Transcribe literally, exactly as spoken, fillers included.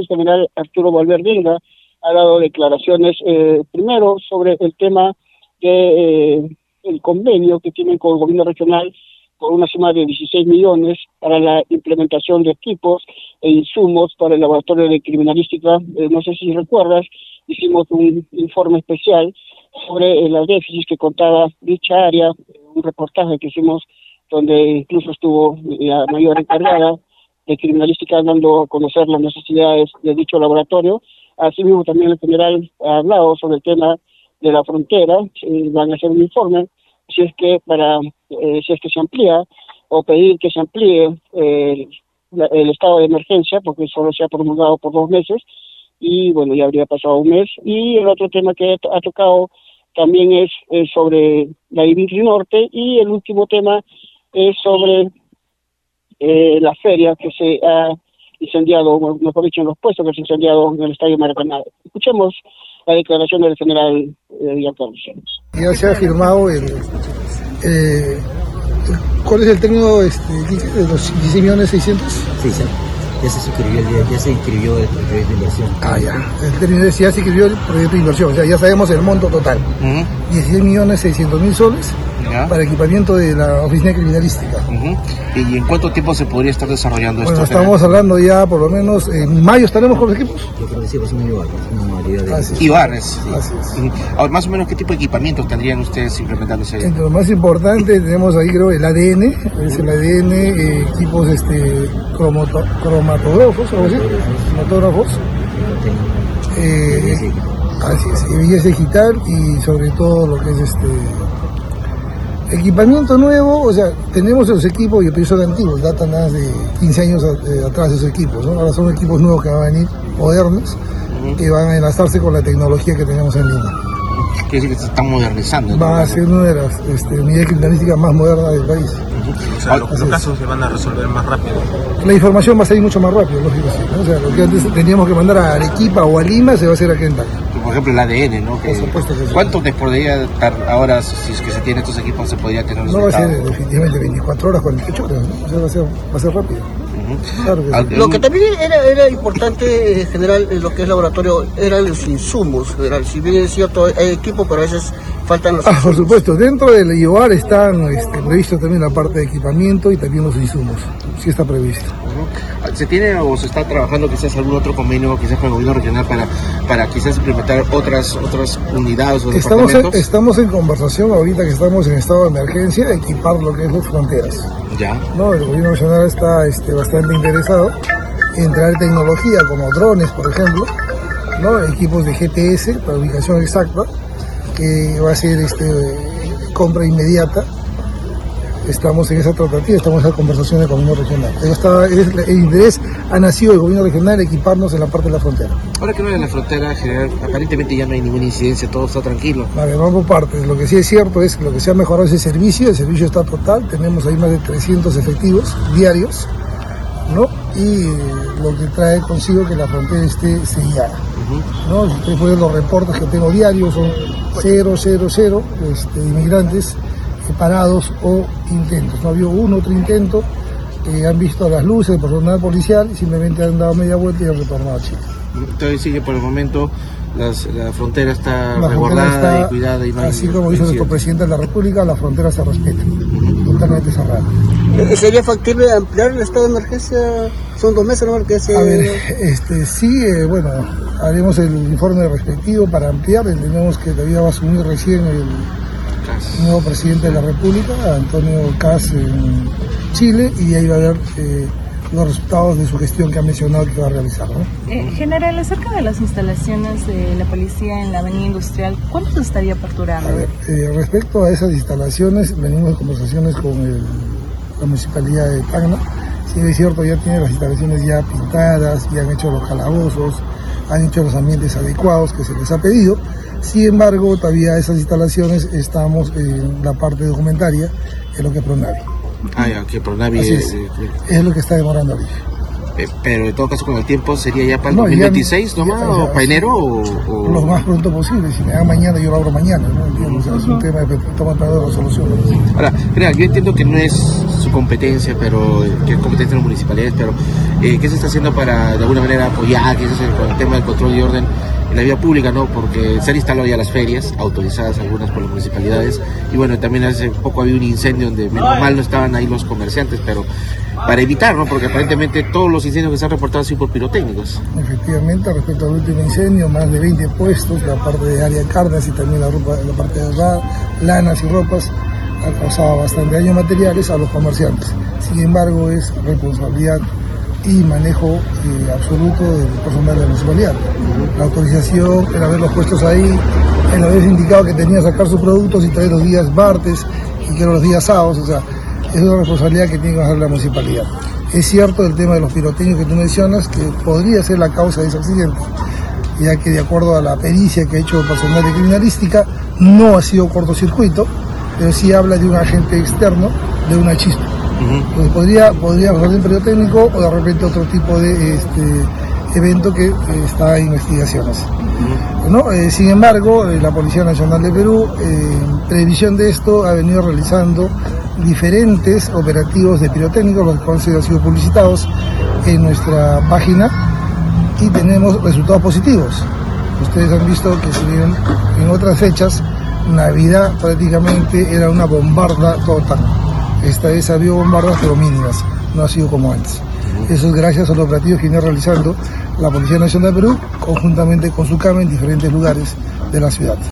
el general Arturo Valverde ha dado declaraciones, eh, primero sobre el tema de eh, el convenio que tienen con el gobierno regional por una suma de dieciséis millones para la implementación de equipos e insumos para el laboratorio de criminalística. Eh, no sé si recuerdas, hicimos un informe especial sobre eh, los déficits que contaba dicha área, un reportaje que hicimos donde incluso estuvo la mayor encargada de criminalística dando a conocer las necesidades de dicho laboratorio. Asimismo, también el general ha hablado sobre el tema de la frontera. Eh, van a hacer un informe si es que para eh, si es que se amplía o pedir que se amplíe eh, la, el estado de emergencia, porque solo se ha promulgado por dos meses y bueno, ya habría pasado un mes. Y el otro tema que ha tocado también es, es sobre la I B I R Norte, y el último tema es sobre eh, la feria que se ha incendiado, mejor dicho, en los puestos que se ha incendiado en el Estadio Maracaná. Escuchemos la declaración del general eh, Giancarlo. Ya se ha firmado el, eh, ¿cuál es el término este, de los dieciséis millones seiscientos? Sí, sí, ya se suscribió, ya, ya se inscribió el proyecto de inversión. Ah, ya, el término es, ya se inscribió el proyecto de inversión, o sea, ya sabemos el monto total. Uh-huh. dieciséis millones seiscientos mil soles ¿ya? Para equipamiento de la oficina criminalística. Uh-huh. ¿Y en cuánto tiempo se podría estar desarrollando bueno, esto? Bueno, estamos hablando ya por lo menos, en mayo estaremos con los equipos. Yo creo que sí, pues un Ibar, una modalidad de... Así es. Ibarres. Sí. Así es. Uh-huh. Ahora, más o menos, ¿qué tipo de equipamientos tendrían ustedes implementándose? Entre lo más importante tenemos ahí, creo, el A D N, es el A D N, eh, equipos este, cromato, cromatógrafos, algo así, cromatógrafos, eh, así es, belleza digital y sobre todo lo que es este equipamiento nuevo. O sea, tenemos esos equipos y son antiguos, datan más de quince años atrás esos equipos, ¿no? Ahora son equipos nuevos que van a venir, modernos, uh-huh. que van a enlazarse con la tecnología que tenemos en Lima. Quiere decir que se están modernizando, ¿no? Va a ser una de las este, unidades criminalísticas más modernas del país. Uh-huh. O sea, los, los casos se van a resolver más rápido. La información va a salir mucho más rápido, lógico, sí, ¿no? O sea, lo que antes teníamos que mandar a Arequipa o a Lima se va a hacer aquí en Tacna. Por ejemplo, el A D N, ¿no? Que, Por supuesto que sí. ¿Cuánto te podría estar ahora, si es que se tienen estos equipos, se podría tener? No va a ser definitivamente veinticuatro horas, cuarenta y ocho horas, ¿no? O sea, va a ser, va a ser rápido. Uh-huh. Claro que sí. Lo que también era, era importante, en general, en lo que es laboratorio, eran los insumos, general. Si bien es cierto, hay equipo, pero a veces faltan los ah, insumos. Por supuesto, dentro del I O A R están este, previstos también la parte de equipamiento y también los insumos, sí está previsto. Uh-huh. ¿Se tiene o se está trabajando quizás algún otro convenio, quizás con el gobierno regional, para, para quizás implementar otras otras unidades o estamos departamentos? En, estamos en conversación ahorita que estamos en estado de emergencia, equipar lo que es las fronteras. Ya. No, el gobierno nacional está este, bastante interesado en traer tecnología como drones, por ejemplo, ¿no? Equipos de G P S para ubicación exacta, que va a ser este, compra inmediata. Estamos en esa tratativa, estamos en esa conversación del gobierno regional. Está, es, el interés ha nacido del gobierno regional equiparnos en la parte de la frontera. Ahora que no hay en la frontera general, aparentemente ya no hay ninguna incidencia, todo está tranquilo. Vale, vamos por partes. Lo que sí es cierto es que lo que se ha mejorado es el servicio, el servicio está total, tenemos ahí más de trescientos efectivos diarios, ¿no? Y lo que trae consigo que la frontera esté sellada, uh-huh. ¿no? Si ustedes pueden ver los reportes que tengo diarios, son cero, cero, cero este, inmigrantes parados o intentos. No había uno otro intento, eh, han visto las luces del personal policial y simplemente han dado media vuelta y han retornado a Chile. Entonces sí que por el momento las, la frontera está la resguardada frontera está, y cuidada. Y no hay así como dice nuestro presidente de la República, la frontera se respeta, uh-huh. totalmente cerrada. ¿Sería factible ampliar el estado de emergencia? Son dos meses, ¿no? Que se... A ver, este, sí, eh, bueno, haremos el informe respectivo para ampliar. Entendemos que todavía va a asumir recién el nuevo presidente de la República, Antonio Kast, en Chile, y ahí va a ver eh, los resultados de su gestión que ha mencionado que va a realizar, ¿no? Eh, general, acerca de las instalaciones de la policía en la avenida industrial, ¿cuánto se estaría aperturando? A ver, eh, respecto a esas instalaciones, venimos en conversaciones con el, la municipalidad de Tacna. Si es cierto, ya tiene las instalaciones ya pintadas, ya han hecho los calabozos, han hecho los ambientes adecuados que se les ha pedido. Sin embargo, todavía esas instalaciones estamos en la parte documentaria, en lo que es Pronavi. Ah, ya, que Pronavi es, es, es lo que está demorando ahorita. Eh, pero en todo caso, con el tiempo, ¿sería ya para el no, dos mil veintiséis ya, nomás, ya, o para enero? O, o... Lo más pronto posible. Si me da mañana, yo lo abro mañana, ¿no? Entiendo, o sea, es un tema de toma de resolución. Ahora, mira, yo entiendo que no es su competencia, pero que es competencia de las municipalidades, pero eh, ¿qué se está haciendo para de alguna manera apoyar, que es el, con el tema del control y orden en la vía pública, ¿no? Porque se han instalado ya las ferias, autorizadas algunas por las municipalidades, y bueno, también hace poco había un incendio donde menos mal no estaban ahí los comerciantes, pero para evitar, ¿no? Porque aparentemente todos los incendios que se han reportado han sido por pirotécnicos. Efectivamente, respecto al último incendio, más de veinte puestos, la parte de área carnes y también la, ropa, la parte de ra, lanas y ropas, ha causado bastante daños materiales a los comerciantes. Sin embargo, es responsabilidad y manejo eh, absoluto del personal de la municipalidad. La autorización, el haberlos puestos ahí, el haber indicado que tenía que sacar sus productos y traer los días martes y que eran los días sábados, o sea, es una responsabilidad que tiene que hacer la municipalidad. Es cierto el tema de los pirotécnicos que tú mencionas, que podría ser la causa de ese accidente, ya que de acuerdo a la pericia que ha hecho el personal de criminalística, no ha sido cortocircuito, pero sí habla de un agente externo, de una chispa. Uh-huh. Entonces podría, podría ser un pirotécnico o de repente otro tipo de este, evento que eh, está en investigaciones. Uh-huh. ¿No? Eh, sin embargo, eh, la Policía Nacional de Perú, eh, en previsión de esto, ha venido realizando diferentes operativos de pirotécnicos, los cuales han sido publicitados en nuestra página y tenemos resultados positivos. Ustedes han visto que si bien en otras fechas, Navidad prácticamente era una bombarda total. Esta vez ha habido bombardas pero mínimas, no ha sido como antes. Eso es gracias a los operativos que viene realizando la Policía Nacional de Perú conjuntamente con SUCAME en diferentes lugares de la ciudad.